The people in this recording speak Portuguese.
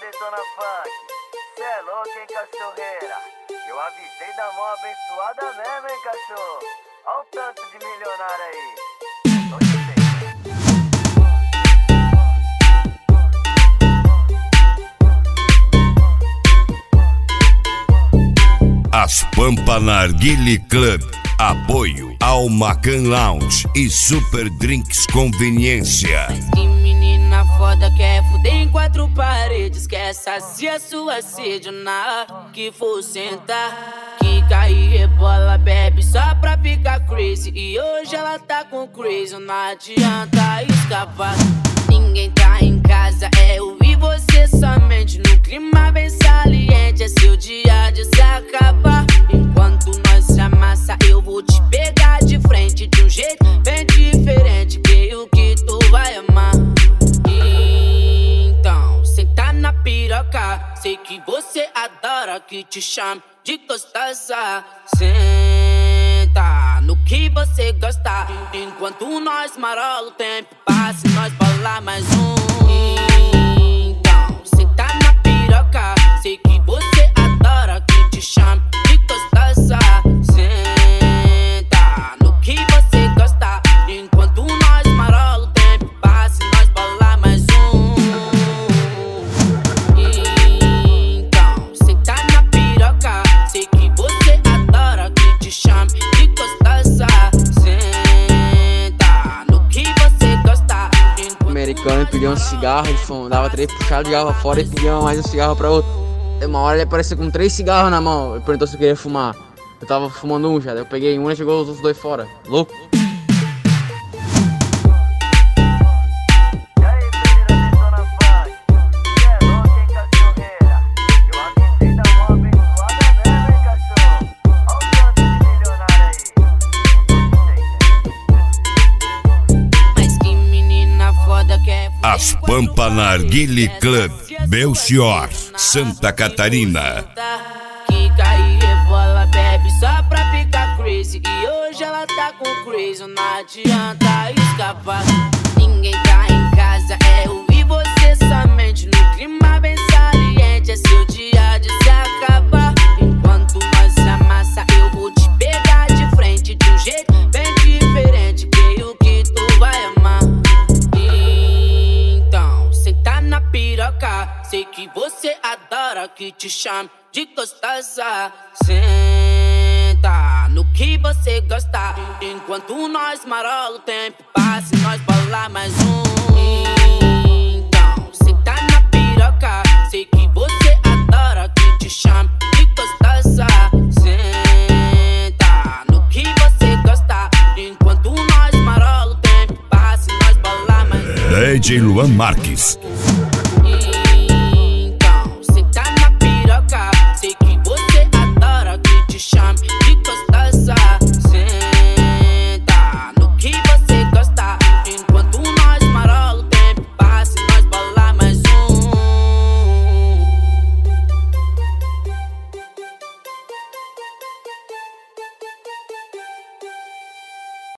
Detona Funk. Cê é louco, hein, cachorreira? Eu avisei da mão abençoada mesmo, hein, cachorro? Olha o tanto de milionário aí. As Pampa Narguile Club. Apoio ao Macan Lounge e Super Drinks Conveniência. Que menina foda, quer fuder em quatro paredes, quer saciar sua sede na hora que for sentar. Quica e rebola, bebe só pra ficar crazy. E hoje ela tá com crazy, não adianta escapar. Ninguém tá em casa, é eu e você somente. No clima bem saliente, é seu dia de se acabar. Enquanto nós se amassa, eu vou te pegar de frente de um jeito bem diferente. Creio que tu vai amar. Então, senta na piroca. Sei que você adora que te chame de gostosa. Senta no que você gosta. Enquanto nós marola, o tempo passa e nós bola mais um. Então, senta na piroca. Sei que você adora que te chame de gostosa. Senta no que você gosta. Enquanto nós marola, o tempo passa e nós bola mais um. Então, senta na piroca. Sei que você adora que te chame de gostosa. Senta no que você gosta. O americano pediu um cigarro, ele dava 3 puxados, jogava fora e pedia mais um cigarro pra outro. Uma hora ele apareceu com 3 cigarros na mão, ele perguntou se eu queria fumar. Eu tava fumando um já, daí eu peguei um e jogou os outros 2 fora. Louco. E aí, família Detona Funk? Cê é louco, hein, cachorreira? Eu avisei da mão abençoada mesmo, hein, cachorro? Olha o tanto de milionário aí. Mas que menina foda, quer fuder As em quatro Pampa Narguile paredes, Club, quer Belchior, saciar sua Santa Catarina. Quica e rebola, bebe só pra ficar crazy. E hoje ela tá com crazy, não adianta escapar. Ninguém tá em casa, é eu e você somente. No clima bem saliente, é seu dia de se acabar. Enquanto nós se amassa, eu vou te pegar de frente de um jeito bem diferente. Creio que tu vai amar. Então, senta na piroca. Sei que você adora que te chame de gostosa. Senta no que você gosta. Enquanto nós marola, o tempo passa e nós bola mais um. Então, senta na piroca. Sei que você adora que te chame de gostosa. Senta no que você gosta. Enquanto nós marola, o tempo passa e nós bola mais um. DJ Luan Marques,